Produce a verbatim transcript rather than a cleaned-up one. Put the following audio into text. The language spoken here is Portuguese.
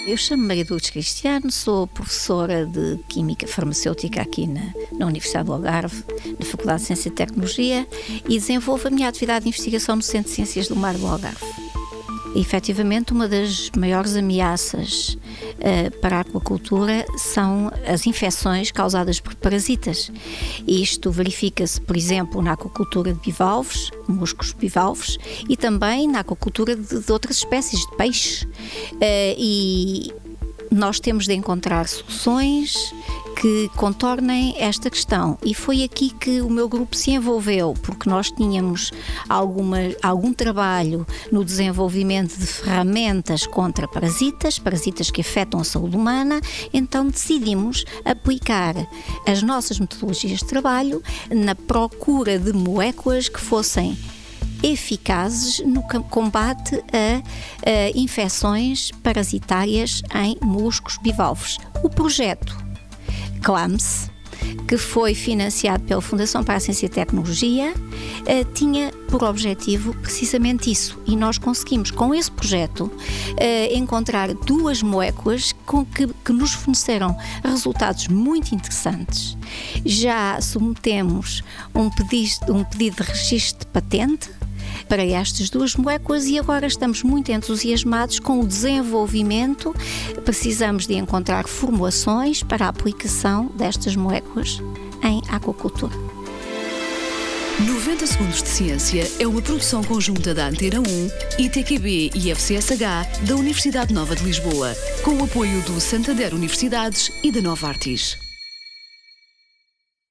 Eu chamo-me Maria Lourdes Cristiano, sou professora de Química Farmacêutica aqui na, na Universidade do Algarve, na Faculdade de Ciência e Tecnologia, e desenvolvo a minha atividade de investigação no Centro de Ciências do Mar do Algarve. E, efetivamente, uma das maiores ameaças uh, para a aquacultura são as infecções causadas por parasitas. Isto verifica-se, por exemplo, na aquacultura de bivalves, musgos bivalves, e também na aquacultura de, de outras espécies de peixes. Uh, e nós temos de encontrar soluções que contornem esta questão, e foi aqui que o meu grupo se envolveu, porque nós tínhamos alguma, algum trabalho no desenvolvimento de ferramentas contra parasitas, parasitas que afetam a saúde humana. Então decidimos aplicar as nossas metodologias de trabalho na procura de moléculas que fossem eficazes no combate a, a infecções parasitárias em musgos bivalves. O projeto CLAMS, que foi financiado pela Fundação para a Ciência e Tecnologia, eh, tinha por objetivo precisamente isso, e nós conseguimos com esse projeto eh, encontrar duas moléculas com que, que nos forneceram resultados muito interessantes. Já submetemos um pedido, um pedido de registro de patente para estas duas moléculas, e agora estamos muito entusiasmados com o desenvolvimento. Precisamos de encontrar formulações para a aplicação destas moléculas em aquacultura. noventa Segundos de Ciência é uma produção conjunta da Antena um, I T Q B e F C S H da Universidade Nova de Lisboa, com o apoio do Santander Universidades e da Novartis.